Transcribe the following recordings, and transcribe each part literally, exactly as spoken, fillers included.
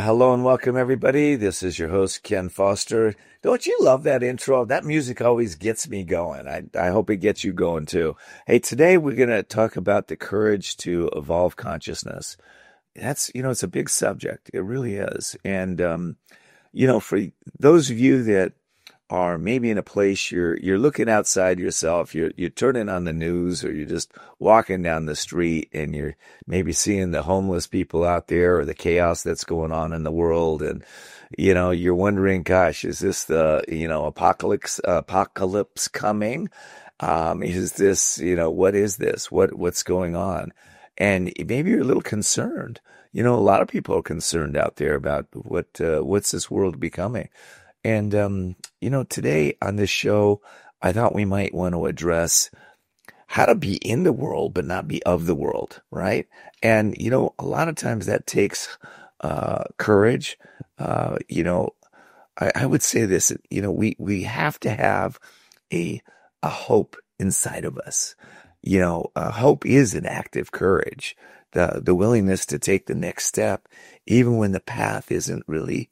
hello and welcome, everybody. This is your host, Ken Foster. Don't you love that intro? That music always gets me going. I, I hope it gets you going too. Hey, today we're going to talk about the courage to evolve consciousness. That's, you know, it's a big subject. It really is. And, um, you know, for those of you that are maybe in a place you're you're looking outside yourself, you're you're turning on the news, or you're just walking down the street and you're maybe seeing the homeless people out there or the chaos that's going on in the world, and you know you're wondering, gosh, is this the you know apocalypse apocalypse coming? Um, is this you know what is this? What what's going on? And maybe you're a little concerned. You know, a lot of people are concerned out there about what uh, what's this world becoming. And, um, you know, today on this show, I thought we might want to address how to be in the world, but not be of the world, right? And, you know, a lot of times that takes uh, courage. Uh, you know, I, I would say this, you know, we, we have to have a, a hope inside of us. You know, uh, hope is an active courage, the, the willingness to take the next step, even when the path isn't really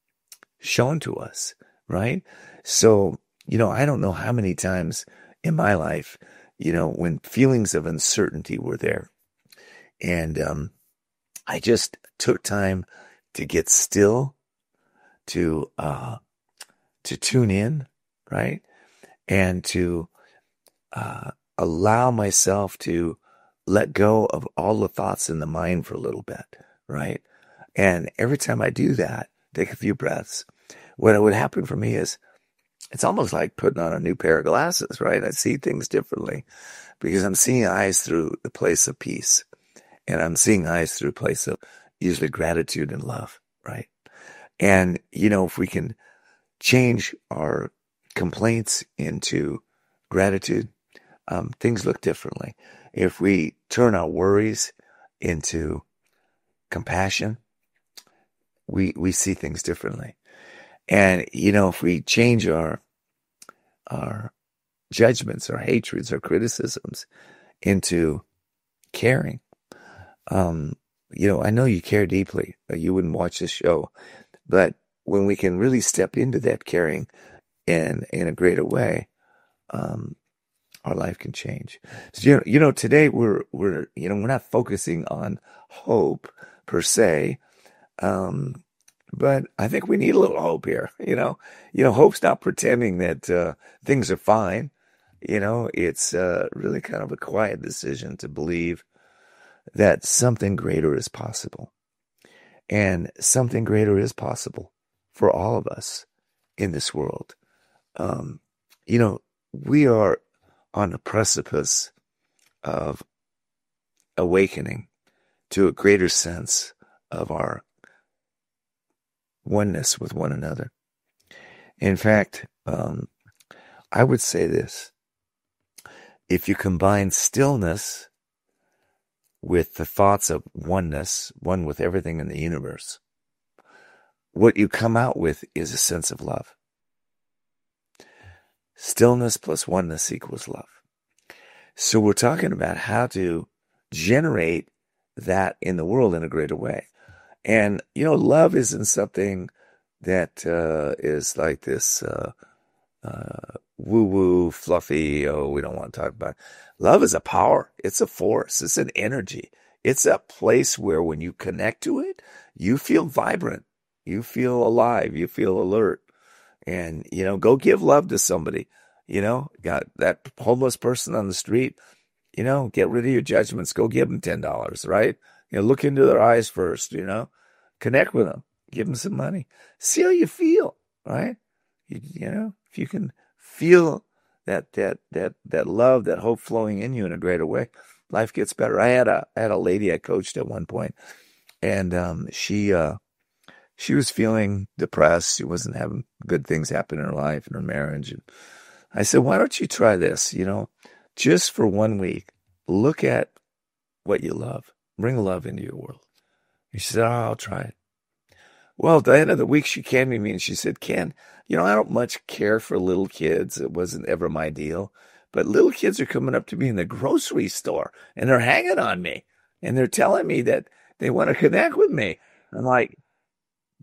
shown to us, right? So, you know, I don't know how many times in my life, you know, when feelings of uncertainty were there, and um, I just took time to get still, to uh, to tune in, right, and to uh, allow myself to let go of all the thoughts in the mind for a little bit, right? And every time I do that, take a few breaths. What would happen for me is it's almost like putting on a new pair of glasses, right? I see things differently because I'm seeing eyes through the place of peace, and I'm seeing eyes through a place of usually gratitude and love, right? And, you know, if we can change our complaints into gratitude, um, things look differently. If we turn our worries into compassion, we, we see things differently. And, you know, if we change our, our judgments, our hatreds, our criticisms into caring, um, you know, I know you care deeply, or you wouldn't watch this show, but when we can really step into that caring in, in a greater way, um, our life can change. So, you know, you know, today we're, we're, you know, we're not focusing on hope per se, um, but I think we need a little hope here, you know. You know, hope's not pretending that uh, things are fine. You know, it's uh, really kind of a quiet decision to believe that something greater is possible. And something greater is possible for all of us in this world. Um, you know, we are on the precipice of awakening to a greater sense of our oneness with one another. In fact, um, I would say this: if you combine stillness with the thoughts of oneness, one with everything in the universe, what you come out with is a sense of love. Stillness plus oneness equals love. So we're talking about how to generate that in the world in a greater way. And, you know, love isn't something that uh, is like this uh, uh, woo-woo, fluffy, oh, we don't want to talk about it. Love is a power. It's a force. It's an energy. It's a place where when you connect to it, you feel vibrant. You feel alive. You feel alert. And, you know, go give love to somebody. You know, got that homeless person on the street, you know, get rid of your judgments. Go give them ten dollars, right? You know, look into their eyes first, you know, connect with them, give them some money, see how you feel, right? You, you know, if you can feel that, that, that, that love, that hope flowing in you in a greater way, life gets better. I had a, I had a lady I coached at one point, and, um, she, uh, she was feeling depressed. She wasn't having good things happen in her life and her marriage. And I said, why don't you try this? You know, just for one week, look at what you love. Bring love into your world. And she said, oh, I'll try it. Well, at the end of the week, she came to me and she said, Ken, you know, I don't much care for little kids. It wasn't ever my deal. But little kids are coming up to me in the grocery store and they're hanging on me. And they're telling me that they want to connect with me. I'm like,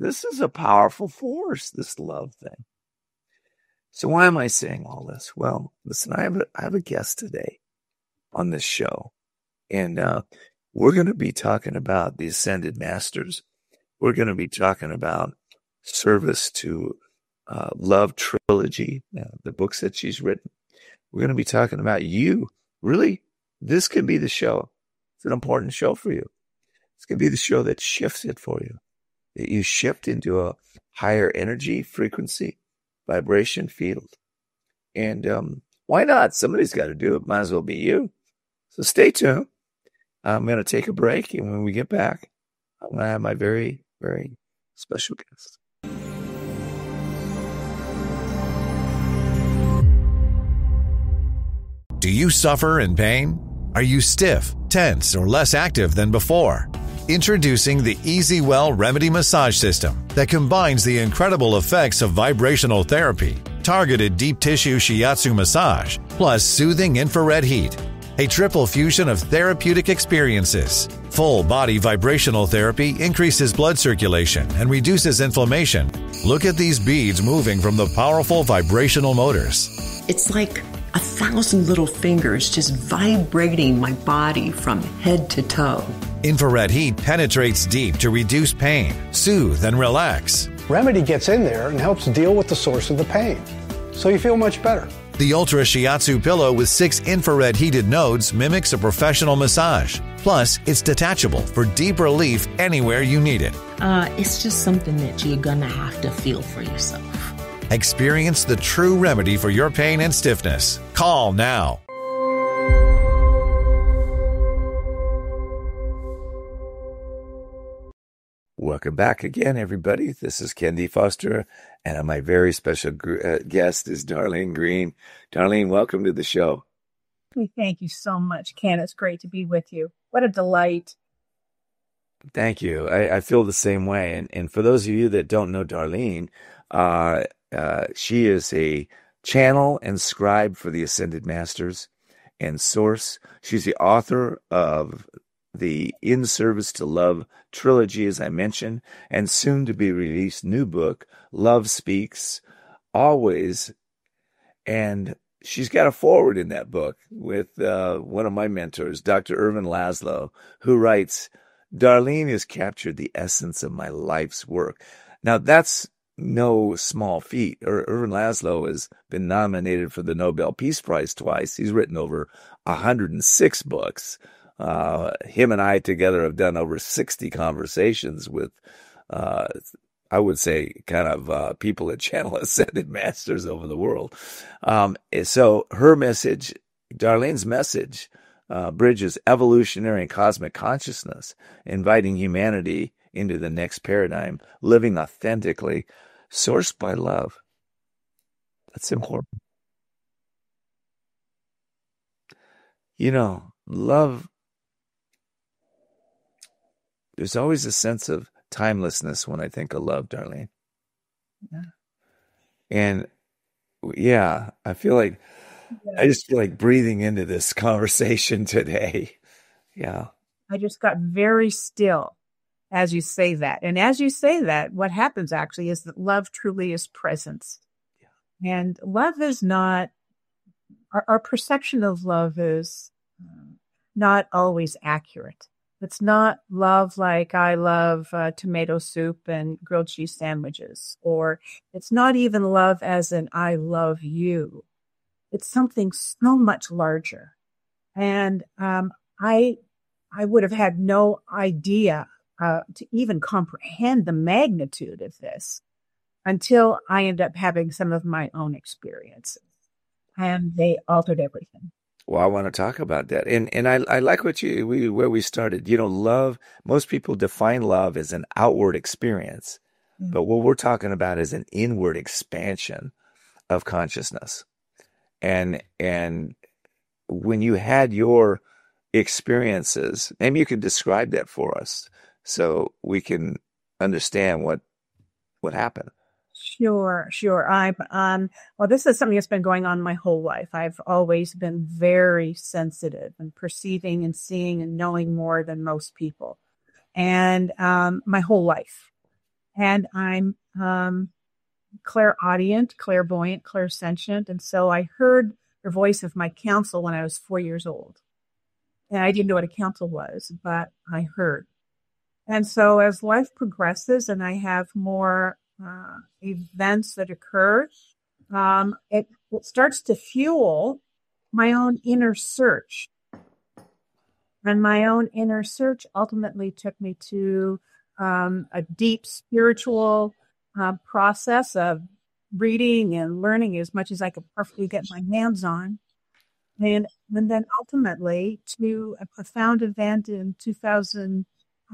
This is a powerful force, this love thing. So why am I saying all this? Well, listen, I have a, I have a guest today on this show, and uh, we're going to be talking about the Ascended Masters. We're going to be talking about service to uh, Love Trilogy, uh, the books that she's written. We're going to be talking about you. Really, this could be the show. It's an important show for you. It's going to be the show that shifts it for you. That you shift into a higher energy, frequency, vibration field. And um, why not? Somebody's got to do it. Might as well be you. So stay tuned. I'm going to take a break. And when we get back, I'm going to have my very, very special guest. Do you suffer in pain? Are you stiff, tense, or less active than before? Introducing the EasyWell Remedy Massage System that combines the incredible effects of vibrational therapy, targeted deep tissue shiatsu massage, plus soothing infrared heat. A triple fusion of therapeutic experiences. Full body vibrational therapy increases blood circulation and reduces inflammation. Look at these beads moving from the powerful vibrational motors. It's like a thousand little fingers just vibrating my body from head to toe. Infrared heat penetrates deep to reduce pain, soothe, and relax. Remedy gets in there and helps deal with the source of the pain, so you feel much better. The Ultra Shiatsu pillow with six infrared heated nodes mimics a professional massage. Plus, it's detachable for deep relief anywhere you need it. Uh, it's just something that you're gonna have to feel for yourself. Experience the true remedy for your pain and stiffness. Call now. Welcome back again, everybody. This is Ken D. Foster, and my very special uh, guest is Darlene Green. Darlene, welcome to the show. Thank you so much, Ken. It's great to be with you. What a delight. Thank you. I, I feel the same way. And, and for those of you that don't know Darlene, uh, uh, she is a channel and scribe for the Ascended Masters and Source. She's the author of the In Service to Love trilogy, as I mentioned, and soon to be released new book, Love Speaks Always. And she's got a foreword in that book with uh, one of my mentors, Doctor Ervin Laszlo, who writes, Darlene has captured the essence of my life's work. Now, that's no small feat. Er- Ervin Laszlo has been nominated for the Nobel Peace Prize twice. He's written over one hundred six books. Uh, him and I together have done over sixty conversations with, uh, I would say, kind of uh, people at Channel Ascended Masters over the world. Um, so her message, Darlene's message, uh, bridges evolutionary and cosmic consciousness, inviting humanity into the next paradigm, living authentically, sourced by love. That's important. You know, love. There's always a sense of timelessness when I think of love, Darlene. Yeah. And yeah, I feel like, yeah. I just feel like breathing into this conversation today. Yeah. I just got very still as you say that. And as you say that, what happens actually is that love truly is presence. Yeah. And love is not, our, our perception of love is not always accurate. It's not love like I love uh, tomato soup and grilled cheese sandwiches, or it's not even love as in I love you. It's something so much larger. And um, I I would have had no idea uh, to even comprehend the magnitude of this until I ended up having some of my own experiences. And they altered everything. Well, I want to talk about that. And and I I like what you we where we started. You know, love, most people define love as an outward experience. Mm-hmm. But what we're talking about is an inward expansion of consciousness. And and when you had your experiences, maybe you could describe that for us so we can understand what what happened. Sure, sure. I'm, um, well, this is something that's been going on my whole life. I've always been very sensitive and perceiving and seeing and knowing more than most people. And, um, my whole life. and I'm um, clairaudient, clairvoyant, clairsentient. And so I heard the voice of my counsel when I was four years old. And I didn't know what a counsel was, but I heard. And so as life progresses and I have more uh, events that occur, um, it, it starts to fuel my own inner search. And my own inner search ultimately took me to um, a deep spiritual uh, process of reading and learning as much as I could perfectly get my hands on. And, and then ultimately to a profound event in two thousand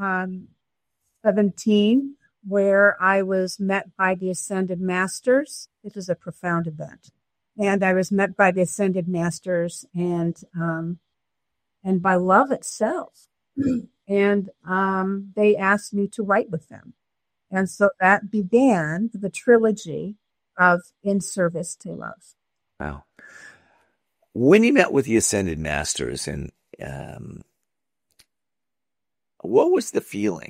seventeen, where I was met by the Ascended Masters. It was a profound event. And I was met by the Ascended Masters and um, and by love itself. And um, they asked me to write with them. And so that began the trilogy of In Service to Love. Wow. When you met with the Ascended Masters, and um, what was the feeling?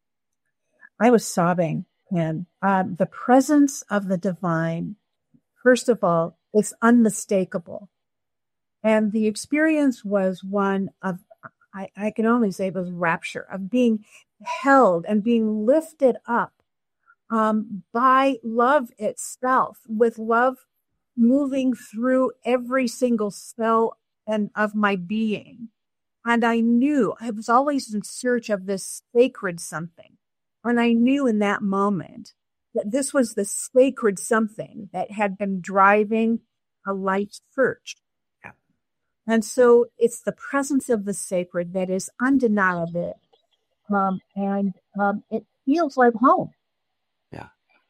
I was sobbing. And uh, the presence of the divine, first of all, is unmistakable. And the experience was one of, I, I can only say it was rapture, of being held and being lifted up um, by love itself, with love moving through every single cell and of my being. And I knew, I was always in search of this sacred something. And I knew in that moment that this was the sacred something that had been driving a life search. Yeah. And so it's the presence of the sacred that is undeniable. Um, and um, it feels like home. Yeah.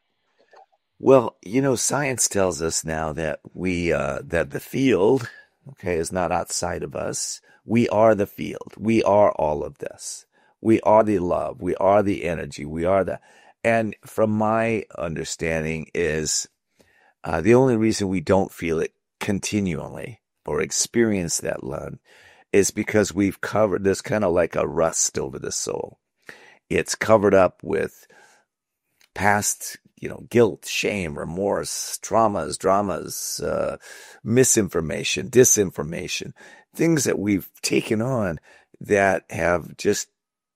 Well, you know, science tells us now that we, uh, that the field, okay, is not outside of us. We are the field. We are all of this. We are the love. We are the energy. We are the, and from my understanding is uh, the only reason we don't feel it continually or experience that love is because we've covered this kind of like a rust over the soul. It's covered up with past, you know, guilt, shame, remorse, traumas, dramas, uh, misinformation, disinformation, things that we've taken on that have just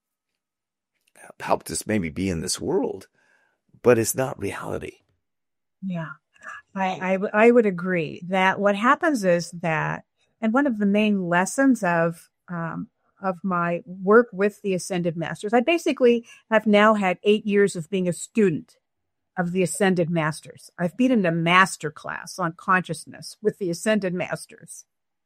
helped us maybe be in this world, but it's not reality. Yeah, I, I, I would agree that what happens is that, and one of the main lessons of, um, of my work with the Ascended Masters, I basically have now had eight years of being a student of the Ascended Masters. I've been in a master class on consciousness with the Ascended Masters.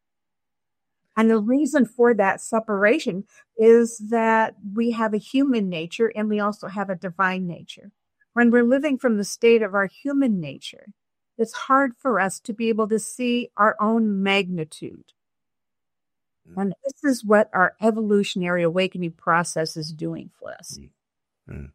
And the reason for that separation is that we have a human nature and we also have a divine nature. When we're living from the state of our human nature, it's hard for us to be able to see our own magnitude. And this is what our evolutionary awakening process is doing for us. Mm-hmm.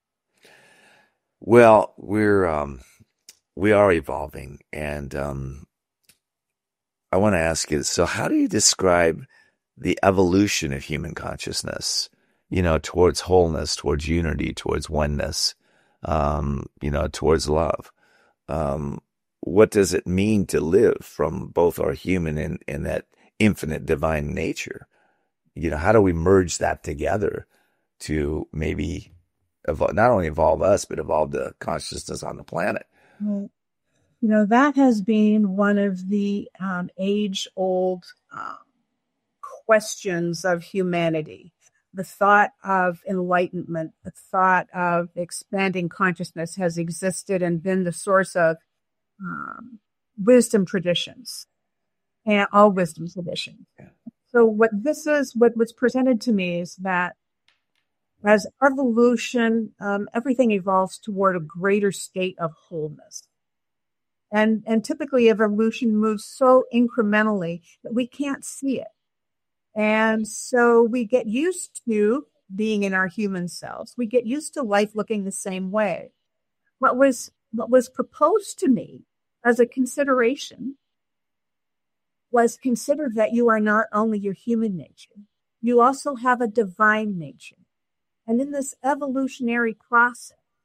Well, we're, um, we are evolving, and, um, I want to ask you, so how do you describe the evolution of human consciousness, you know, towards wholeness, towards unity, towards oneness, um, you know, towards love? Um, what does it mean to live from both our human and, and that infinite divine nature? You know, how do we merge that together to maybe evolve, not only evolve us, but evolve the consciousness on the planet? Right. You know, that has been one of the um, age-old um, questions of humanity. The thought of enlightenment, the thought of expanding consciousness has existed and been the source of um, wisdom traditions and all wisdom traditions. Yeah. So what this is, what was presented to me is that as evolution, um, everything evolves toward a greater state of wholeness. And, and typically evolution moves so incrementally that we can't see it. And so we get used to being in our human selves. We get used to life looking the same way. What was, what was proposed to me as a consideration was consider that you are not only your human nature, you also have a divine nature. And in this evolutionary process,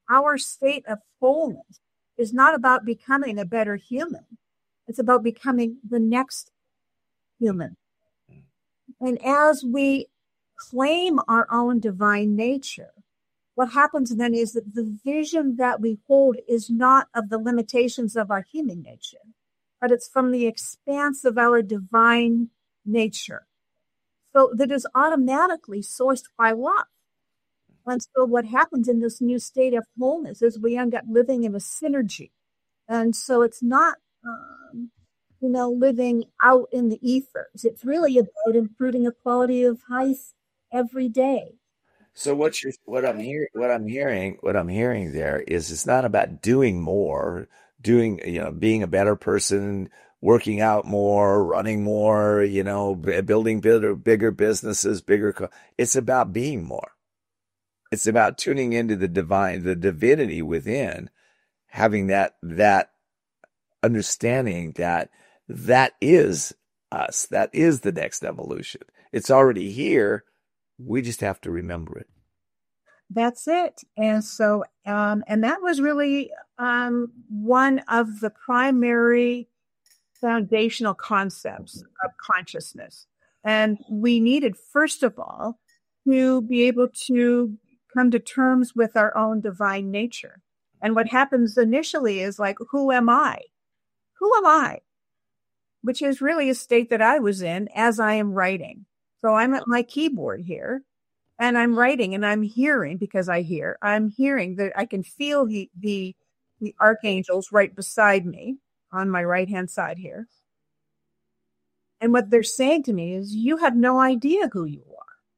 our state of wholeness is not about becoming a better human. It's about becoming the next human. And as we claim our own divine nature, what happens then is that the vision that we hold is not of the limitations of our human nature, but it's from the expanse of our divine nature. So that is automatically sourced by love. And so what happens in this new state of wholeness is we end up living in a synergy. And so it's not, um, you know, living out in the ethers. It's really about improving a quality of life every day. So what you're, what I'm hearing, what I'm hearing, what I'm hearing there is it's not about doing more, doing, you know, being a better person, working out more, running more, you know, building bigger, bigger businesses, bigger. Co- it's about being more. It's about tuning into the divine, the divinity within, having that, that understanding that that is us. That is the next evolution. It's already here. We just have to remember it. That's it. And so, um, and that was really um, one of the primary foundational concepts of consciousness. And we needed, first of all, to be able to come to terms with our own divine nature. And what happens initially is like, who am I? Who am I? Which is really a state that I was in as I am writing. So I'm at my keyboard here and I'm writing and I'm hearing, because I hear, I'm hearing that I can feel the, the, the archangels right beside me on my right-hand side here. And what they're saying to me is, you have no idea who you are.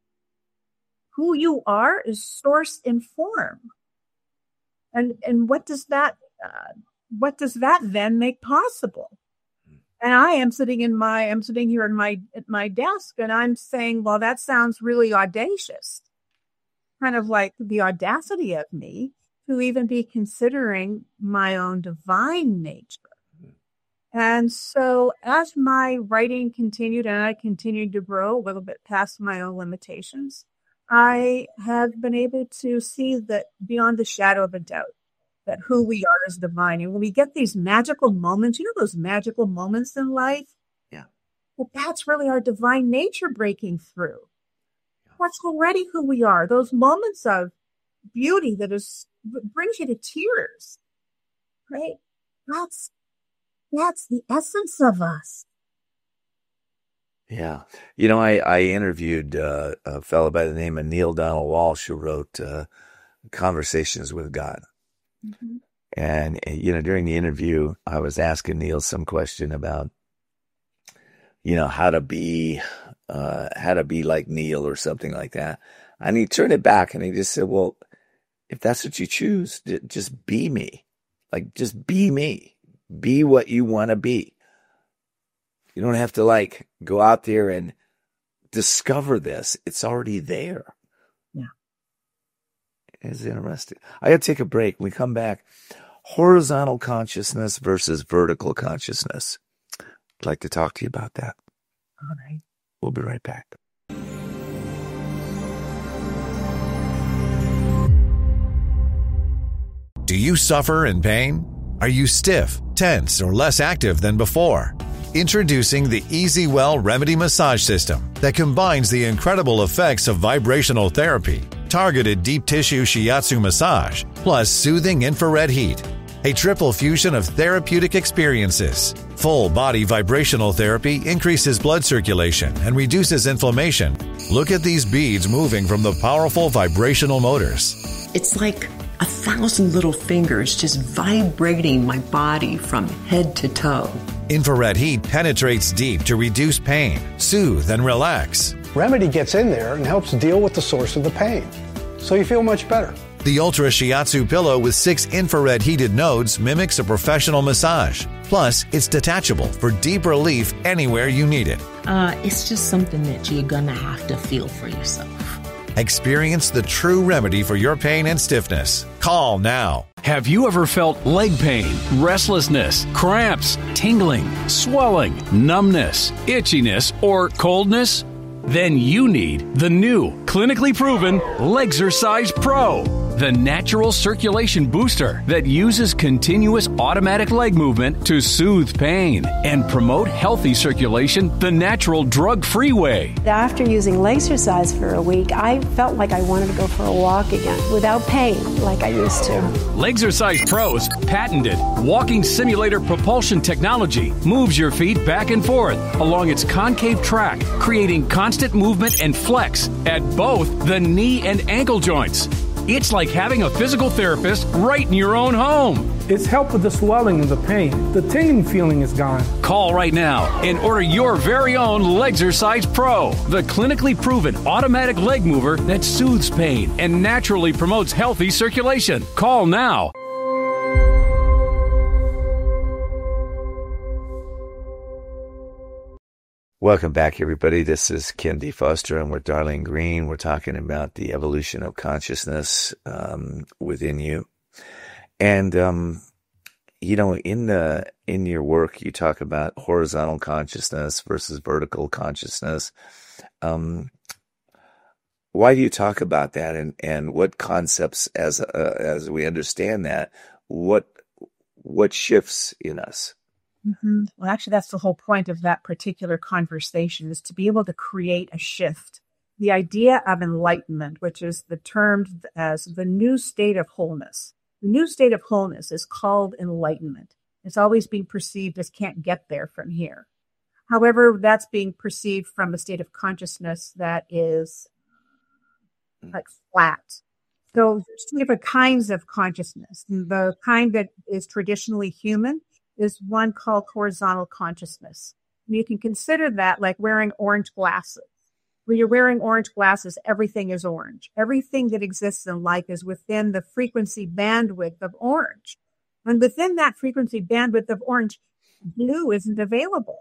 Who you are is source and form. And, and what does that, uh, what does that then make possible? And I am sitting in my, I'm sitting here in my, at my desk and I'm saying, well, that sounds really audacious. Kind of like the audacity of me to even be considering my own divine nature. And so as my writing continued and I continued to grow a little bit past my own limitations, I have been able to see that beyond the shadow of a doubt, that who we are is divine. And when we get these magical moments, you know, those magical moments in life? Yeah. Well, that's really our divine nature breaking through. That's already who we are. Those moments of beauty that is brings you to tears, right? That's, that's the essence of us. Yeah. You know, I, I interviewed uh, a fellow by the name of Neale Donald Walsch, who wrote uh, Conversations with God. Mm-hmm. And, you know, during the interview, I was asking Neale some question about, you know, how to be, uh, how to be like Neale or something like that. And he turned it back and he just said, well, if that's what you choose, just be me. Like, just be me. Be what you want to be. You don't have to like go out there and discover this. It's already there. Yeah. It's interesting. I got to take a break. When we come back, horizontal consciousness versus vertical consciousness. I'd like to talk to you about that. All right. We'll be right back. Do you suffer in pain? Are you stiff, tense, or less active than before? Introducing the EasyWell Remedy Massage System that combines the incredible effects of vibrational therapy, targeted deep tissue shiatsu massage, plus soothing infrared heat. A triple fusion of therapeutic experiences. Full body vibrational therapy increases blood circulation and reduces inflammation. Look at these beads moving from the powerful vibrational motors. It's like a thousand little fingers just vibrating my body from head to toe. Infrared heat penetrates deep to reduce pain, soothe, and relax. Remedy gets in there and helps deal with the source of the pain, so you feel much better. The Ultra Shiatsu pillow with six infrared heated nodes mimics a professional massage. Plus, it's detachable for deep relief anywhere you need it. Uh, it's just something that you're gonna have to feel for yourself. Experience the true remedy for your pain and stiffness. Call now. Have you ever felt leg pain, restlessness, cramps, tingling, swelling, numbness, itchiness, or coldness? Then you need the new, clinically proven Legzercise Pro. the natural circulation booster that uses continuous automatic leg movement to soothe pain and promote healthy circulation the natural drug-free way. After using Legzercise for a week, I felt like I wanted to go for a walk again without pain like I used to. Legzercise Pro's patented walking simulator propulsion technology moves your feet back and forth along its concave track, creating constant movement and flex at both the knee and ankle joints. It's like having a physical therapist right in your own home. It's helped with the swelling and the pain. The tingling feeling is gone. Call right now and order your very own Legzercise Pro, the clinically proven automatic leg mover that soothes pain and naturally promotes healthy circulation. Call now. Welcome back, everybody. This is Ken D. Foster, and we're Darlene Green. We're talking about the evolution of consciousness um, within you. And, um, you know, in the in your work, you talk about horizontal consciousness versus vertical consciousness. Um, why do you talk about that, and, and what concepts, as uh, as we understand that, what what shifts in us? Mm-hmm. Well, actually, that's the whole point of that particular conversation, is to be able to create a shift. The idea of enlightenment, which is the termed as the new state of wholeness. The new state of wholeness is called enlightenment. It's always being perceived as can't get there from here. However, that's being perceived from a state of consciousness that is like flat. So there's two different kinds of consciousness. The kind that is traditionally human is one called horizontal consciousness. And you can consider that like wearing orange glasses. When you're wearing orange glasses, everything is orange. Everything that exists in life is within the frequency bandwidth of orange. And within that frequency bandwidth of orange, blue isn't available.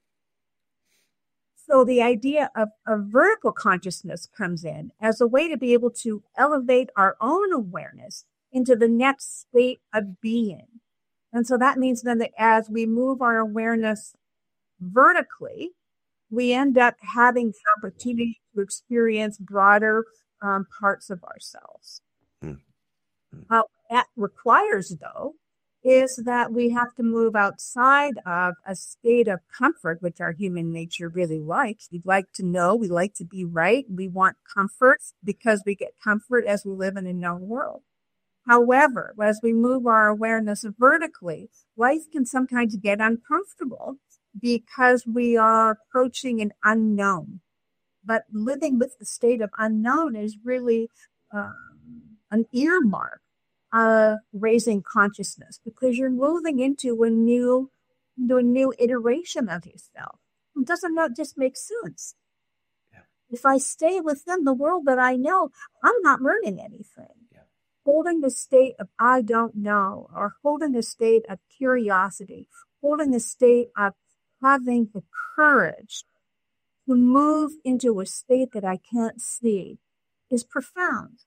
So the idea of, of vertical consciousness comes in as a way to be able to elevate our own awareness into the next state of being. And so that means then that as we move our awareness vertically, we end up having the opportunity to experience broader um, parts of ourselves. Mm-hmm. What that requires, though, is that we have to move outside of a state of comfort, which our human nature really likes. We'd like to know, we like to be right. We want comfort because we get comfort as we live in a known world. However, as we move our awareness vertically, life can sometimes get uncomfortable because we are approaching an unknown. But living with the state of unknown is really uh, an earmark of raising consciousness, because you're moving into a new, into a new iteration of yourself. It doesn't not just make sense. Yeah. If I stay within the world that I know, I'm not learning anything. Holding the state of I don't know, or holding the state of curiosity, holding the state of having the courage to move into a state that I can't see is profound.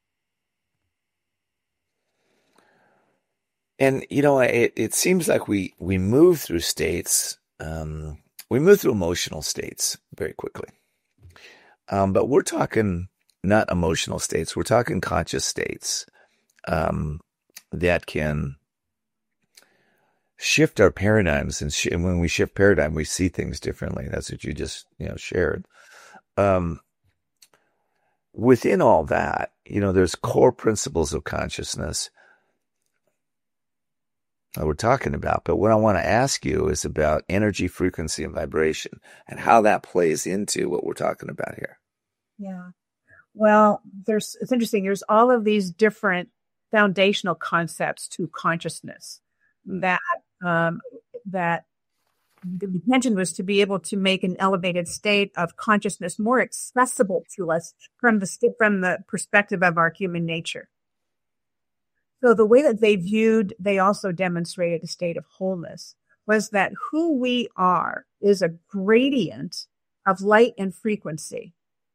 And, you know, it, it seems like we, we move through states, um, we move through emotional states very quickly. Um, but we're talking not emotional states. We're talking conscious states um, that can shift our paradigms. And, sh- and when we shift paradigm, we see things differently. That's what you just, you know, shared. Um, within all that, you know, there's core principles of consciousness that we're talking about. But what I want to ask you is about energy, frequency, and vibration, and how that plays into what we're talking about here. Yeah. Well, there's, it's interesting. There's all of these different foundational concepts to consciousness that, um, that the intention was to be able to make an elevated state of consciousness more accessible to us from the, from the perspective of our human nature. So the way that they viewed, they also demonstrated a state of wholeness, was that who we are is a gradient of light and frequency.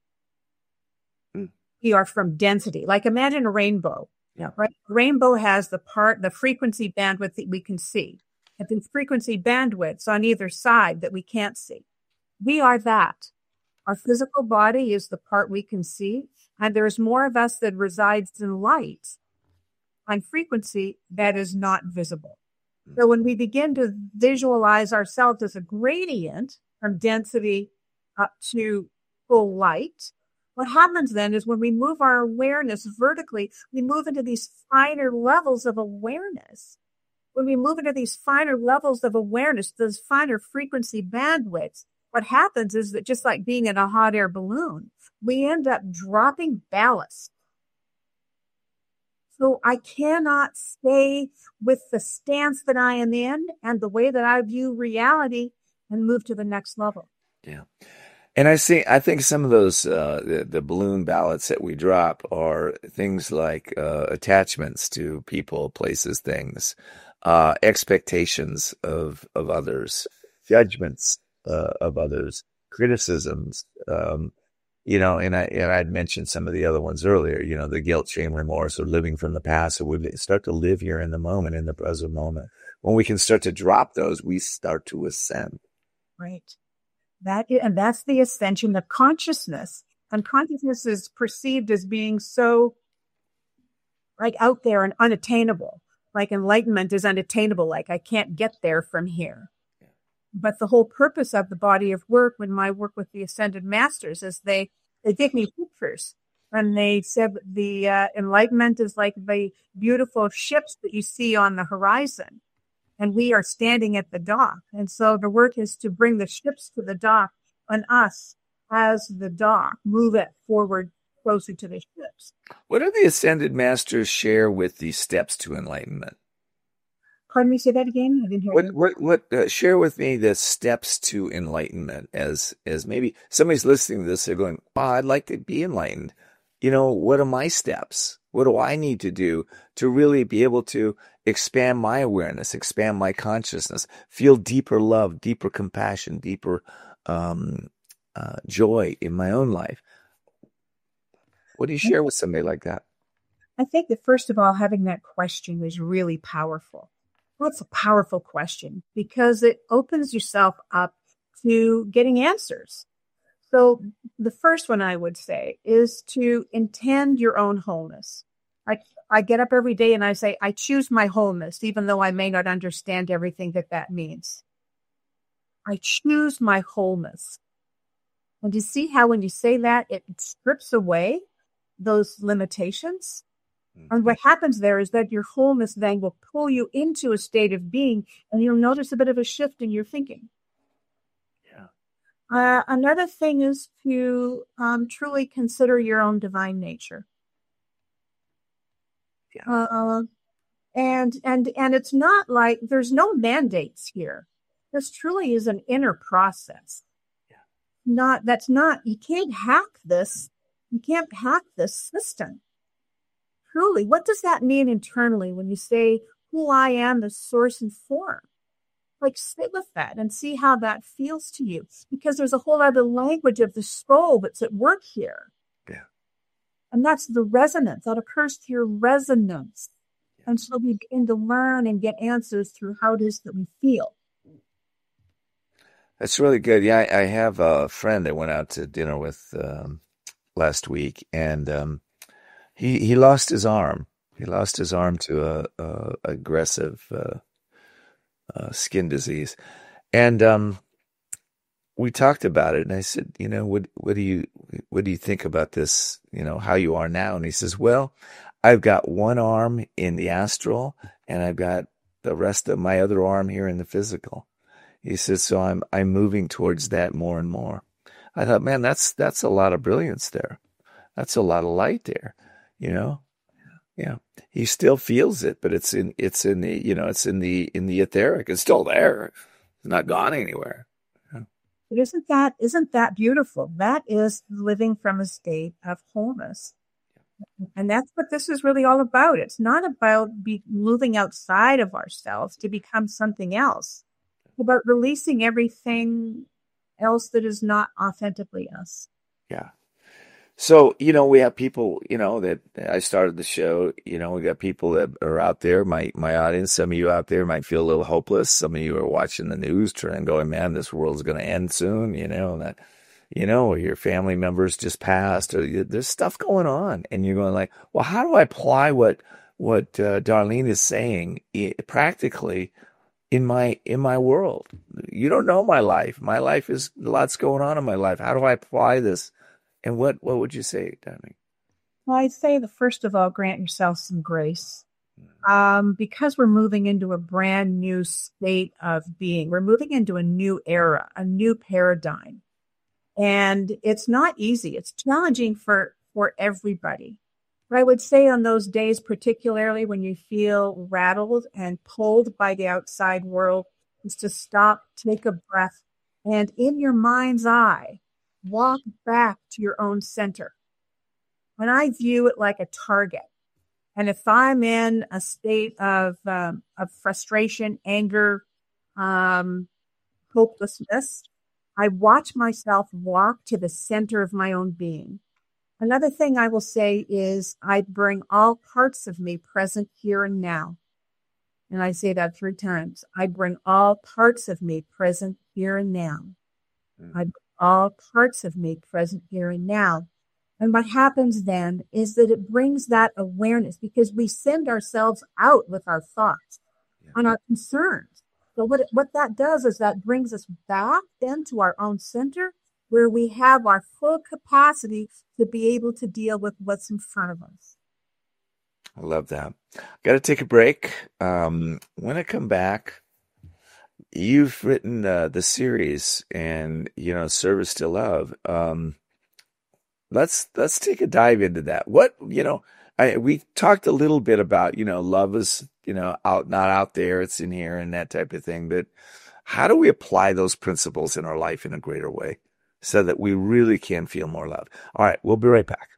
We are from density. Like imagine a rainbow, yeah. Right? Rainbow has the part, the frequency bandwidth that we can see, and the frequency bandwidths on either side that we can't see. We are that. Our physical body is the part we can see, And there's more of us that resides in light on frequency that is not visible. So when we begin to visualize ourselves as a gradient from density up to full light, what happens then is when we move our awareness vertically, we move into these finer levels of awareness. When we move into these finer levels of awareness, those finer frequency bandwidths, what happens is that just like being in a hot air balloon, we end up dropping ballast. So I cannot stay with the stance that I am in and the way that I view reality and move to the next level. Yeah. And I see, I think some of those, uh, the, the balloon ballots that we drop are things like uh, attachments to people, places, things, uh, expectations of, of others, judgments uh, of others, criticisms, um, you know, and I, and I'd mentioned some of the other ones earlier, you know, the guilt, shame, remorse, or living from the past. So we start to live here in the moment, in the present moment. When we can start to drop those, we start to ascend. Right. That is, and that's the ascension of consciousness. And consciousness is perceived as being so like out there and unattainable. Like enlightenment is unattainable. Like I can't get there from here. But the whole purpose of the body of work, when I work with the ascended masters, is they, they give me pictures. And they said the uh, enlightenment is like the beautiful ships that you see on the horizon. And we are standing at the dock. And so the work is to bring the ships to the dock and us as the dock, move it forward closer to the ships. What do the ascended masters share with the steps to enlightenment? Pardon me, say that again? I didn't hear What, you. what, what, uh, share with me the steps to enlightenment as, as maybe somebody's listening to this, they're going, oh, I'd like to be enlightened. You know, what are my steps? What do I need to do to really be able to expand my awareness, expand my consciousness, feel deeper love, deeper compassion, deeper um, uh, joy in my own life? What do you share with somebody like that? I think that first of all, having that question is really powerful. Well, it's a powerful question because it opens yourself up to getting answers. So the first one I would say is to intend your own wholeness. I, I get up every day and I say, I choose my wholeness, even though I may not understand everything that that means. I choose my wholeness. And you see how when you say that, it strips away those limitations. Mm-hmm. And what happens there is that your wholeness then will pull you into a state of being, and you'll notice a bit of a shift in your thinking. Uh, another thing is to um, truly consider your own divine nature. Yeah. Uh, and, and, and it's not like there's no mandates here. This truly is an inner process. Yeah. Not, that's not, you can't hack this. You can't hack this system. Truly, what does that mean internally when you say, who I am, the source and form? Like sit with that and see how that feels to you, because there's a whole other language of the soul that's at work here. Yeah. And that's the resonance that occurs to your resonance. Yeah. And so we begin to learn and get answers through how it is that we feel. That's really good. Yeah. I, I have a friend I went out to dinner with um, last week, and um, he, he lost his arm. He lost his arm to a, a aggressive, uh, Uh, skin disease. And um, we talked about it, and I said, you know, what what do you what do you think about this, you know, how you are now? And he says, well, I've got one arm in the astral, and I've got the rest of my other arm here in the physical. He says, so I'm I'm moving towards that more and more. I thought, man, that's that's a lot of brilliance there. That's a lot of light there, you know? Yeah, he still feels it, but it's in it's in the you know it's in the in the etheric. It's still there. It's not gone anywhere. Yeah. But isn't that isn't that beautiful? That is living from a state of wholeness, and that's what this is really all about. It's not about be moving outside of ourselves to become something else. It's about releasing everything else that is not authentically us. Yeah. So, you know, we have people, you know, that I started the show, you know, we got people that are out there, my, my audience, some of you out there might feel a little hopeless. Some of you are watching the news trying going, man, this world's going to end soon, you know, that, you know, or your family members just passed, or you, there's stuff going on, and you're going like, well, how do I apply what what uh, Darlene is saying I- practically in my in my world? You don't know my life. My life is lots going on in my life. How do I apply this? And what what would you say, Darlene? Well, I'd say that first of all, grant yourself some grace. Um, because we're moving into a brand new state of being. We're moving into a new era, a new paradigm. And it's not easy. It's challenging for, for everybody. But I would say on those days, particularly when you feel rattled and pulled by the outside world, is to stop, take a breath, and in your mind's eye, walk back to your own center. When I view it like a target, and if I'm in a state of um, of frustration, anger, um, hopelessness, I watch myself walk to the center of my own being. Another thing I will say is I bring all parts of me present here and now. And I say that three times. I bring all parts of me present here and now. Mm. I bring all parts of me present here and now. And what happens then is that it brings that awareness, because we send ourselves out with our thoughts yeah. on our concerns. So what, what that does is that brings us back then to our own center, where we have our full capacity to be able to deal with what's in front of us. I love that. Got to take a break. Um, when I come back, you've written uh, the series and, you know, Service to Love. Um, Let's let's take a dive into that. What, you know, I, we talked a little bit about, you know, love is, you know, out, not out there, it's in here and that type of thing. But how do we apply those principles in our life in a greater way so that we really can feel more love? All right, we'll be right back.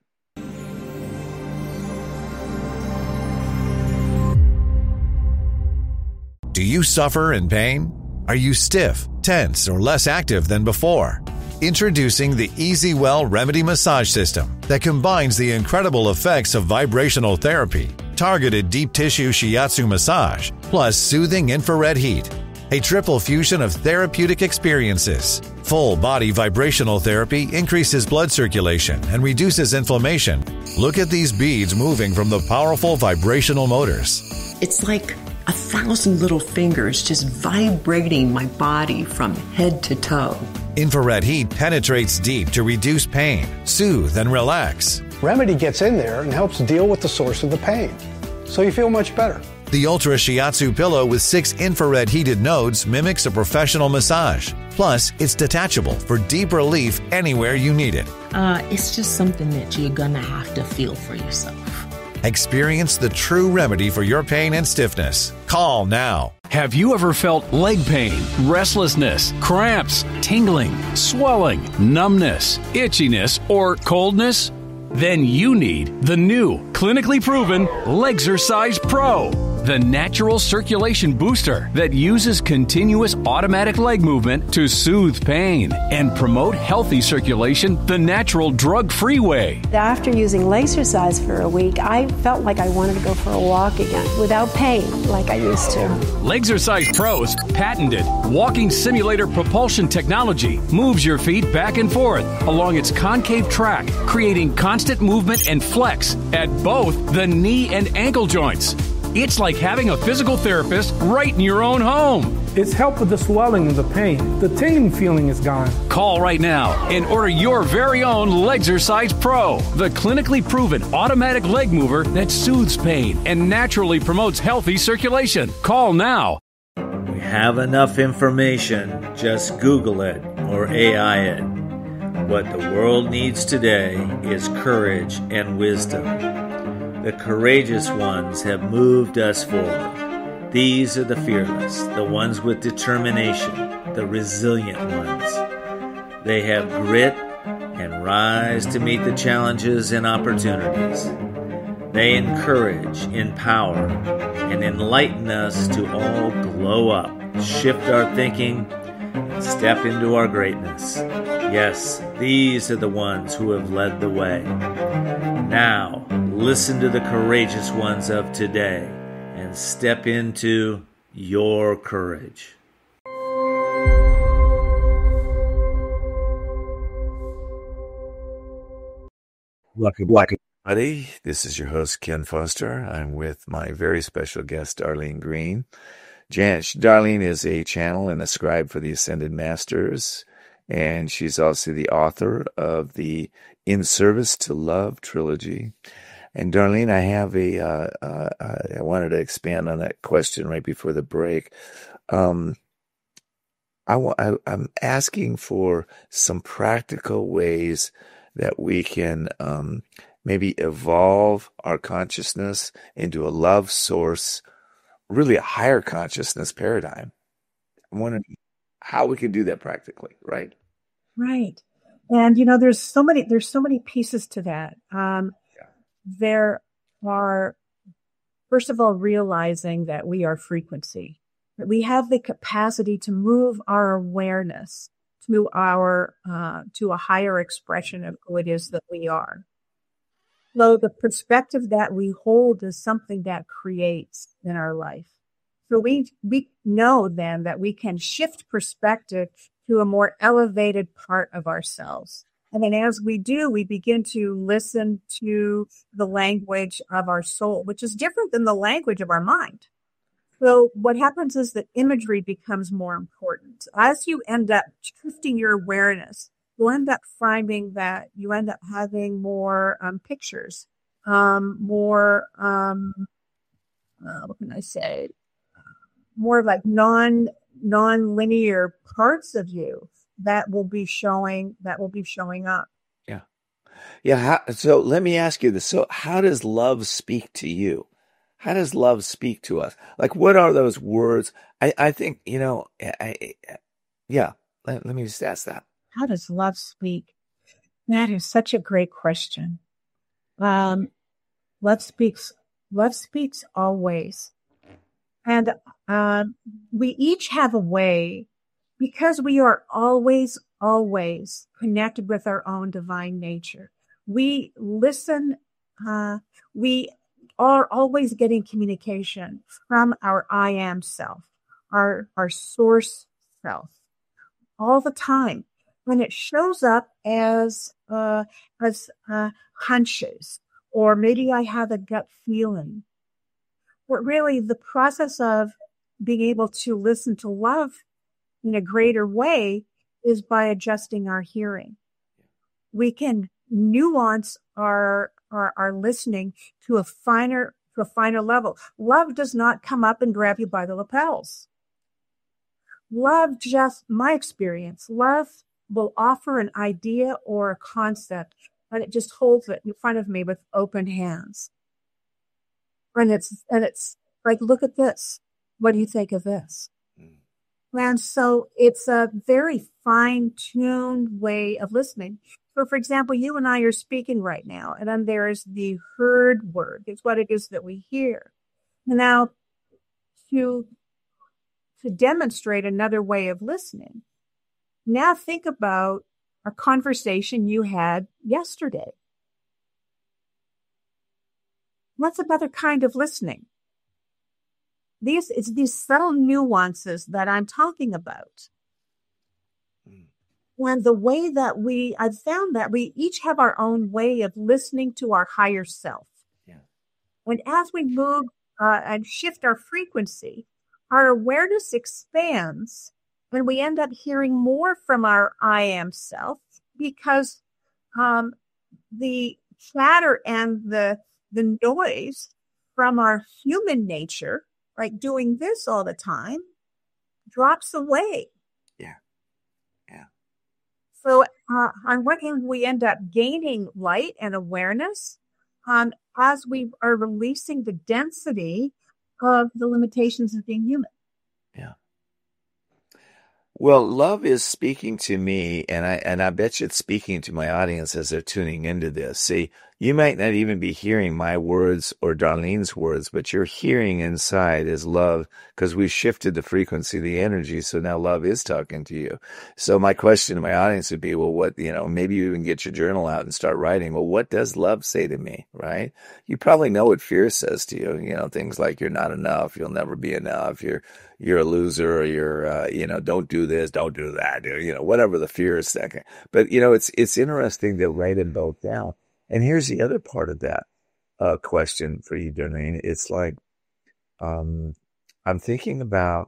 Do you suffer in pain? Are you stiff, tense, or less active than before? Introducing the EasyWell Remedy Massage System that combines the incredible effects of vibrational therapy, targeted deep tissue shiatsu massage, plus soothing infrared heat. A triple fusion of therapeutic experiences. Full body vibrational therapy increases blood circulation and reduces inflammation. Look at these beads moving from the powerful vibrational motors. It's like a thousand little fingers just vibrating my body from head to toe. Infrared heat penetrates deep to reduce pain, soothe, and relax. Remedy gets in there and helps deal with the source of the pain, so you feel much better. The Ultra Shiatsu pillow with six infrared heated nodes mimics a professional massage. Plus, it's detachable for deep relief anywhere you need it. Uh, it's just something that you're gonna have to feel for yourself. Experience the true remedy for your pain and stiffness. Call now. Have you ever felt leg pain, restlessness, cramps, tingling, swelling, numbness, itchiness, or coldness? Then you need the new, clinically proven Legzercise Pro, the natural circulation booster that uses continuous automatic leg movement to soothe pain and promote healthy circulation the natural drug-free way. After using Legzercise for a week, I felt like I wanted to go for a walk again without pain like I used to. Legzercise Pro's patented walking simulator propulsion technology moves your feet back and forth along its concave track, creating constant movement and flex at both the knee and ankle joints. It's like having a physical therapist right in your own home. It's helped with the swelling and the pain. The tingling feeling is gone. Call right now and order your very own Legzercise Pro, the clinically proven automatic leg mover that soothes pain and naturally promotes healthy circulation. Call now. We have enough information. Just Google it or A I it. What the world needs today is courage and wisdom. The courageous ones have moved us forward. These are the fearless, the ones with determination, the resilient ones. They have grit and rise to meet the challenges and opportunities. They encourage, empower, and enlighten us to all glow up, shift our thinking, and step into our greatness. Yes, these are the ones who have led the way. Now, listen to the courageous ones of today and step into your courage. Welcome, welcome, everybody. This is your host, Ken Foster. I'm with my very special guest, Darlene Green. Jan- Darlene is a channel and a scribe for the Ascended Masters, and she's also the author of the In Service to Love trilogy. And Darlene, I have a, uh, uh, I wanted to expand on that question right before the break. Um, I, I, I'm asking for some practical ways that we can um, maybe evolve our consciousness into a love source, really a higher consciousness paradigm. I'm wondering how we can do that practically, right? Right. And, you know, there's so many, there's so many pieces to that. Um, yeah. There are, first of all, realizing that we are frequency, that we have the capacity to move our awareness to our, uh, to a higher expression of who it is that we are. So the perspective that we hold is something that creates in our life. So we, we know then that we can shift perspective to a more elevated part of ourselves. And then as we do, we begin to listen to the language of our soul, which is different than the language of our mind. So what happens is that imagery becomes more important. As you end up shifting your awareness, you'll end up finding that you end up having more um, pictures, um, more, um, uh, what can I say, more like non, non-linear parts of you that will be showing, that will be showing up. Yeah. Yeah. How, so let me ask you this. So how does love speak to you? How does love speak to us? Like, what are those words? I, I think, you know, I, I, yeah, let, let me just ask that. How does love speak? That is such a great question. Um, love speaks, love speaks always. And um, we each have a way, because we are always, always connected with our own divine nature. We listen, uh, we are always getting communication from our I am self, our, our source self, all the time. When it shows up as, uh, as, uh, hunches, or maybe I have a gut feeling, but really the process of being able to listen to love in a greater way is by adjusting our hearing. We can nuance our, our, our listening to a finer, to a finer level. Love does not come up and grab you by the lapels. Love just, my experience, love will offer an idea or a concept, and it just holds it in front of me with open hands. And it's, and it's like, look at this. What do you think of this? Mm. And so it's a very fine-tuned way of listening. So, for example, you and I are speaking right now, and then there is the heard word. It's what it is that we hear. Now, to, to demonstrate another way of listening, now think about a conversation you had yesterday. What's another kind of listening? These, it's these subtle nuances that I'm talking about. When the way that we, I've found that we each have our own way of listening to our higher self. Yeah. When as we move uh, and shift our frequency, our awareness expands, and we end up hearing more from our I am self, because um, the chatter and the the noise from our human nature, like doing this all the time, drops away. Yeah. Yeah. So uh, on one hand, we end up gaining light and awareness um, as we are releasing the density of the limitations of being human. Yeah. Well, love is speaking to me, and I and I bet you it's speaking to my audience as they're tuning into this. See, you might not even be hearing my words or Darlene's words, but you're hearing inside is love, because we shifted the frequency, the energy, so now love is talking to you. So my question to my audience would be, well, what, you know, maybe you even get your journal out and start writing. Well, what does love say to me, right? You probably know what fear says to you, you know, things like you're not enough, you'll never be enough, you're you're a loser, or you're, uh, you know, don't do this, don't do that, you know, whatever the fear is. Second. But, you know, it's it's interesting to write them both down. And here's the other part of that uh, question for you, Darlene. It's like, um, I'm thinking about,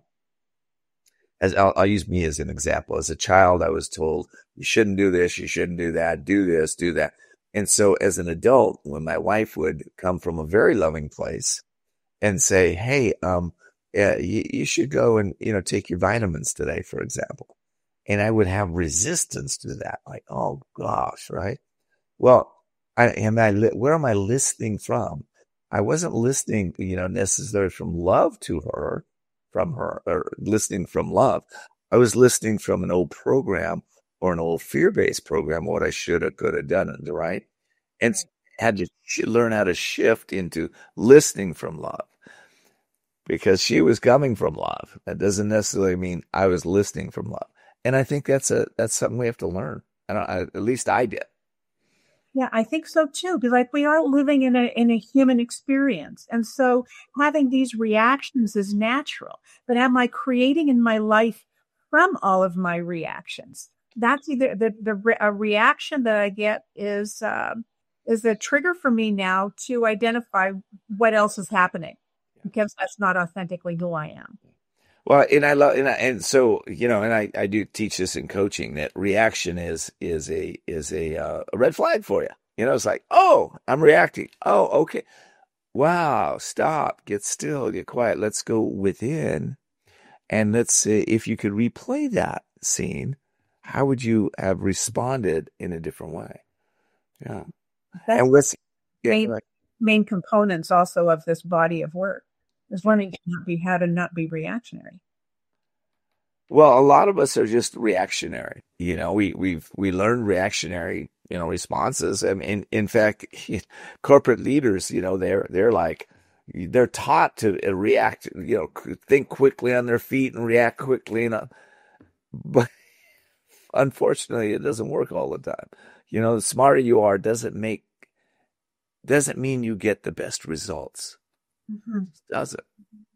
as I'll, I'll use me as an example. As a child, I was told, you shouldn't do this, you shouldn't do that, do this, do that. And so as an adult, when my wife would come from a very loving place and say, hey, um, yeah, you, you should go and, you know, take your vitamins today, for example. And I would have resistance to that. Like, oh gosh, right? Well, I am I, where am I listening from? I wasn't listening, you know, necessarily from love to her, from her, or listening from love. I was listening from an old program or an old fear-based program, what I should have, could have done, right? And had to learn how to shift into listening from love, because she was coming from love. That doesn't necessarily mean I was listening from love. And I think that's a that's something we have to learn. I don't, I, at least I did. Yeah, I think so too. Because like we are living in a in a human experience, and so having these reactions is natural. But am I creating in my life from all of my reactions? That's either the the re- a reaction that I get is uh, is a trigger for me now to identify what else is happening, because that's not authentically who I am. Well, and I love, and, I, and so, you know, and I, I do teach this in coaching, that reaction is, is a, is a, uh, a red flag for you. You know, it's like, oh, I'm reacting. Oh, okay. Wow. Stop, get still, get quiet. Let's go within. And let's say, if you could replay that scene, how would you have responded in a different way? Yeah. That's and what's yeah, main, like, main components also of this body of work. Is learning to not be how to not be reactionary. Well, a lot of us are just reactionary. You know, we we've we learned reactionary, you know, responses. I mean, in, in fact, corporate leaders, you know, they're they're like they're taught to react, you know, think quickly on their feet and react quickly, and uh, but unfortunately, it doesn't work all the time. You know, the smarter you are doesn't make doesn't mean you get the best results. Mm-hmm. Does it?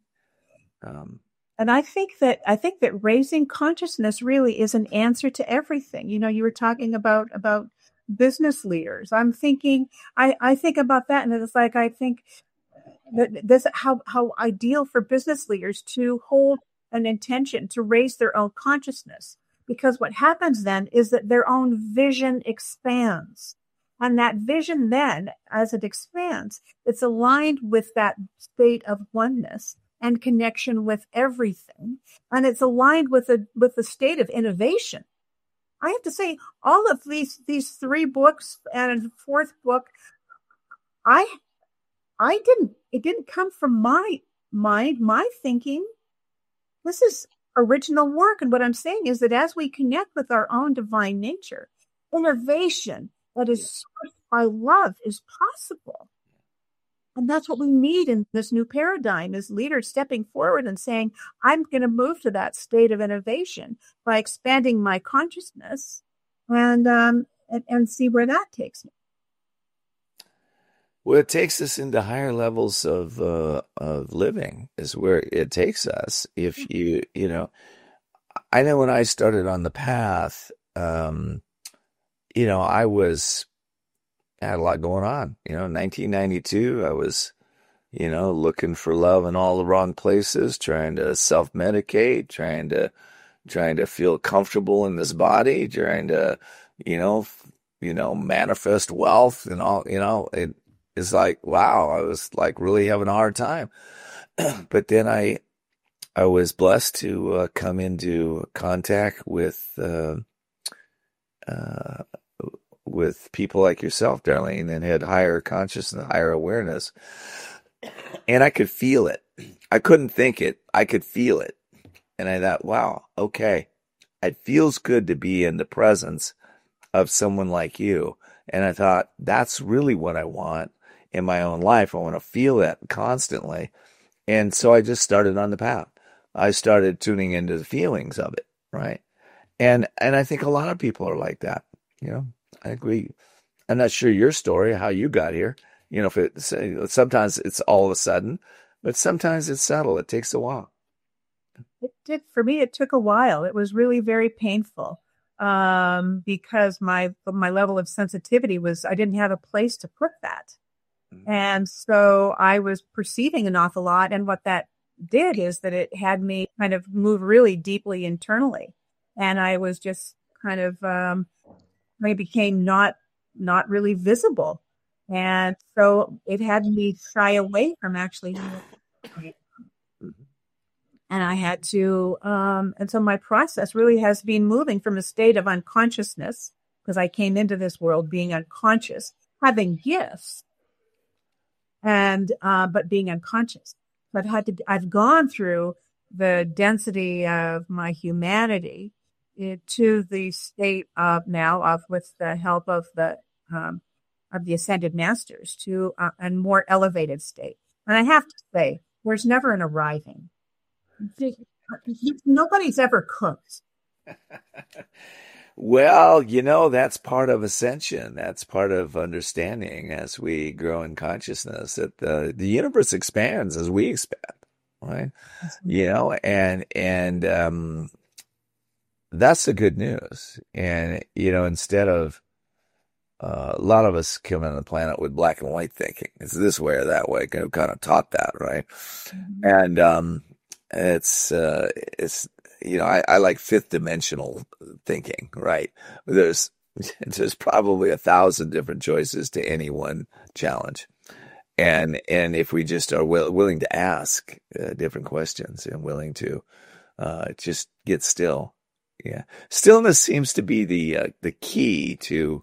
Um, and I think that I think that raising consciousness really is an answer to everything. You know, you were talking about about business leaders. I'm thinking, I, I think about that, and it's like I think that this how how ideal for business leaders to hold an intention to raise their own consciousness, because what happens then is that their own vision expands. And that vision then, as it expands, it's aligned with that state of oneness and connection with everything. And it's aligned with a with the state of innovation. I have to say, all of these these three books and a fourth book, I I didn't it didn't come from my mind, my thinking. This is original work. And what I'm saying is that as we connect with our own divine nature, innovation that is sourced by love is possible. And that's what we need in this new paradigm, is leaders stepping forward and saying, I'm going to move to that state of innovation by expanding my consciousness and, um, and, and see where that takes me. Well, it takes us into higher levels of, uh, of living is where it takes us. If you, you know, I know when I started on the path, um, you know, I was, I had a lot going on. You know, in nineteen ninety-two, I was, you know, looking for love in all the wrong places, trying to self-medicate, trying to, trying to feel comfortable in this body, trying to, you know, f- you know, manifest wealth and all, you know, it is like, wow, I was like really having a hard time. But then I, I was blessed to uh, come into contact with, uh, uh, with people like yourself, Darlene, and had higher consciousness, higher awareness. And I could feel it. I couldn't think it. I could feel it. And I thought, wow, okay. It feels good to be in the presence of someone like you. And I thought, that's really what I want in my own life. I want to feel that constantly. And so I just started on the path. I started tuning into the feelings of it, right? And and I think a lot of people are like that, you know. I agree. I'm not sure your story, how you got here. You know, if it sometimes it's all of a sudden, but sometimes it's subtle. It takes a while. It did for me. It took a while. It was really very painful. um, because my my level of sensitivity was, I didn't have a place to put that. Mm-hmm. And so I was perceiving an awful lot. And what that did is that it had me kind of move really deeply internally. And I was just kind of, um, I became not, not really visible. And so it had me shy away from actually. And I had to, um, and so my process really has been moving from a state of unconsciousness, because I came into this world being unconscious, having gifts, and, uh, but being unconscious. So I've had to, I've gone through the density of my humanity it, to the state of now of, with the help of the, um, of the ascended masters, to uh, a more elevated state. And I have to say, there's never an arriving. Nobody's ever cooked. Well, you know, that's part of ascension. That's part of understanding as we grow in consciousness that the, the universe expands as we expand, right? Mm-hmm. You know, and, and, um, that's the good news. And, you know, instead of, uh, a lot of us come on the planet with black and white thinking. It's this way or that way. Kind of, kind of taught that, right? Mm-hmm. And, um, it's, uh, it's, you know, I, I like fifth dimensional thinking, right? There's, there's probably a thousand different choices to any one challenge. And, and if we just are will, willing to ask uh, different questions and willing to, uh, just get still. Yeah. Stillness seems to be the, uh, the key to,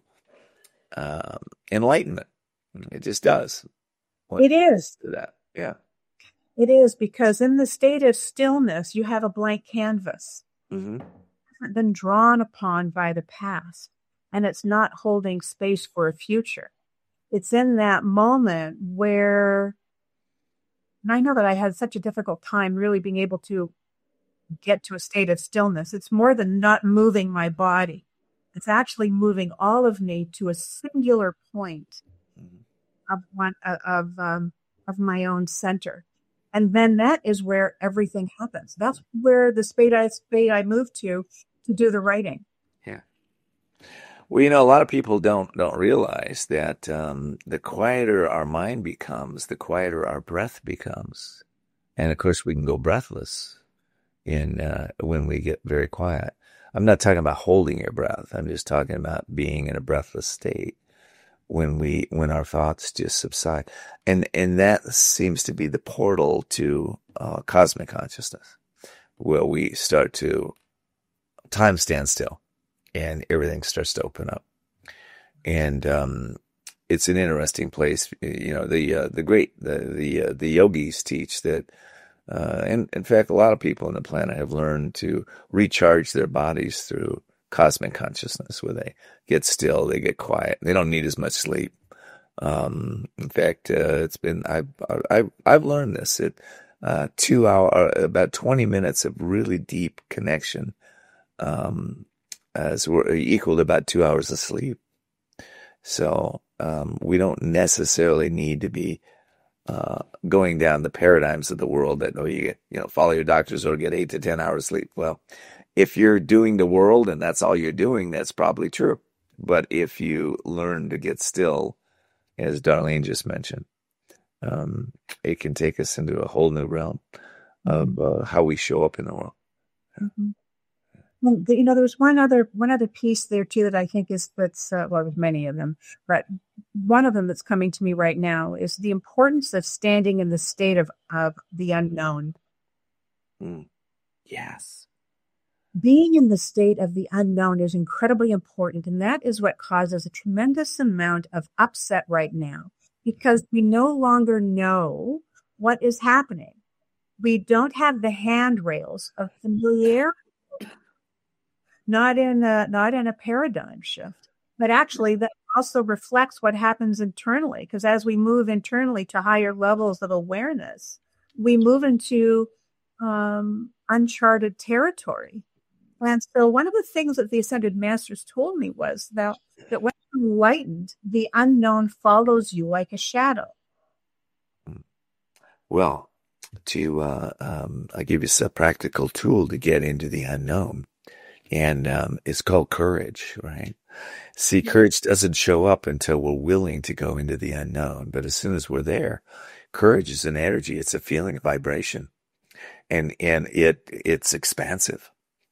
um, enlightenment. It just does. What it is. To that. Yeah. It is, because in the state of stillness, you have a blank canvas. Mm-hmm. It hasn't been drawn upon by the past, and it's not holding space for a future. It's in that moment where, and I know that I had such a difficult time really being able to get to a state of stillness. It's more than not moving my body. It's actually moving all of me to a singular point mm-hmm. of one of um, of my own center. And then that is where everything happens. That's where the state I, state I moved to, to do the writing. Yeah. Well, you know, a lot of people don't, don't realize that, um, the quieter our mind becomes, the quieter our breath becomes. And of course we can go breathless in, uh, when we get very quiet. I'm not talking about holding your breath. I'm just talking about being in a breathless state. When we, when our thoughts just subside. And, and that seems to be the portal to, uh, cosmic consciousness, where we start to, time stands still and everything starts to open up. And, um, it's an interesting place. You know, the, uh, the great, the, the, uh, the yogis teach that, uh, and in fact, a lot of people on the planet have learned to recharge their bodies through cosmic consciousness, where they get still, they get quiet, they don't need as much sleep. Um, in fact, uh, it's been, I've, I've, I've learned this, it, uh, two hour, about twenty minutes of really deep connection, um, as we're equal to about two hours of sleep. So, um, we don't necessarily need to be, uh, going down the paradigms of the world that, oh, you get, you know, follow your doctors or get eight to ten hours sleep. Well, if you're doing the world and that's all you're doing, that's probably true. But if you learn to get still, as Darlene just mentioned, um, it can take us into a whole new realm of uh, how we show up in the world. Mm-hmm. Well, you know, there's one other one other piece there too that I think is that's uh, well, there's many of them, but one of them that's coming to me right now is the importance of standing in the state of of the unknown. Mm. Yes. Being in the state of the unknown is incredibly important, and that is what causes a tremendous amount of upset right now, because we no longer know what is happening. We don't have the handrails of familiarity, not in a, not in a paradigm shift, but actually that also reflects what happens internally, because as we move internally to higher levels of awareness, we move into um, uncharted territory. And so one of the things that the Ascended Masters told me was that, that when you're enlightened, the unknown follows you like a shadow. Well, to uh, um, I'll give you a practical tool to get into the unknown. And um, it's called courage, right? See, courage doesn't show up until we're willing to go into the unknown. But as soon as we're there, courage is an energy. It's a feeling, a vibration. And, and it, it's expansive.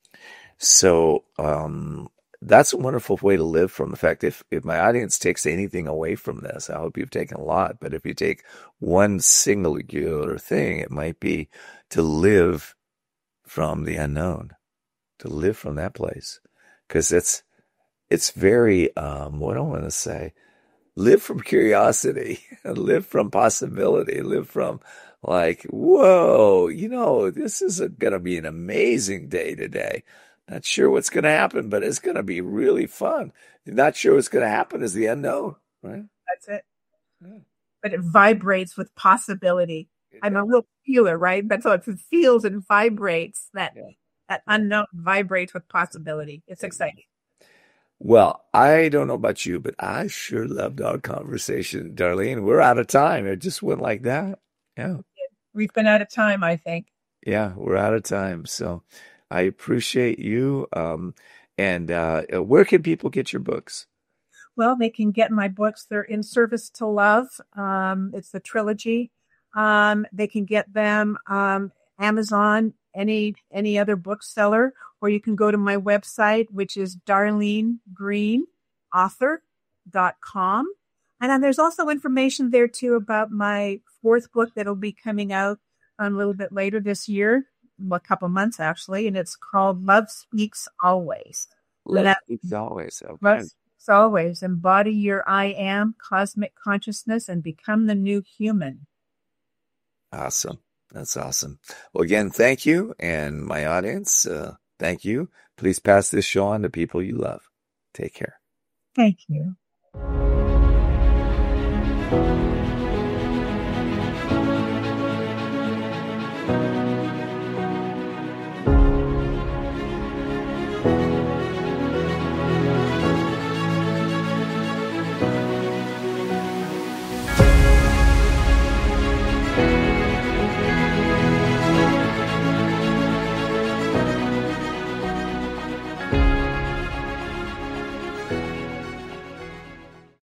So, um, that's a wonderful way to live from. In fact, if, if my audience takes anything away from this, I hope you've taken a lot. But if you take one singular thing, it might be to live from the unknown, to live from that place. Because it's, it's very, um, what do I want to say? Live from curiosity, live from possibility, live from like, whoa, you know, this is going to be an amazing day today. Not sure what's going to happen, but it's going to be really fun. Not sure what's going to happen is the unknown, right? That's it. Yeah. But it vibrates with possibility. I'm a little feeler, right? But so it feels and vibrates. That yeah. that unknown vibrates with possibility. It's exciting. Well, I don't know about you, but I sure loved our conversation, Darlene. We're out of time. It just went like that. Yeah. We've been out of time, I think. Yeah, we're out of time. So I appreciate you. Um, and uh, where can people get your books? Well, they can get my books. They're In Service to Love. Um, it's the trilogy. Um, they can get them um, Amazon, any any other bookseller, or you can go to my website, which is darlene green author dot com. And then there's also information there, too, about my fourth book that'll be coming out a little bit later this year, well, a couple months, actually, and it's called Love Speaks Always. Love that, Speaks Always. Okay. Love Speaks Always. Embody your I am, cosmic consciousness, and become the new human. Awesome. That's awesome. Well, again, thank you. And my audience, uh, thank you. Please pass this show on to people you love. Take care. Thank you.